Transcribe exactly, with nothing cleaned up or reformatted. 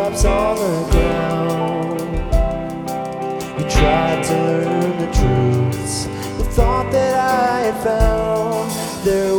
drops on the ground. You tried to learn the truths you thought that I had found. There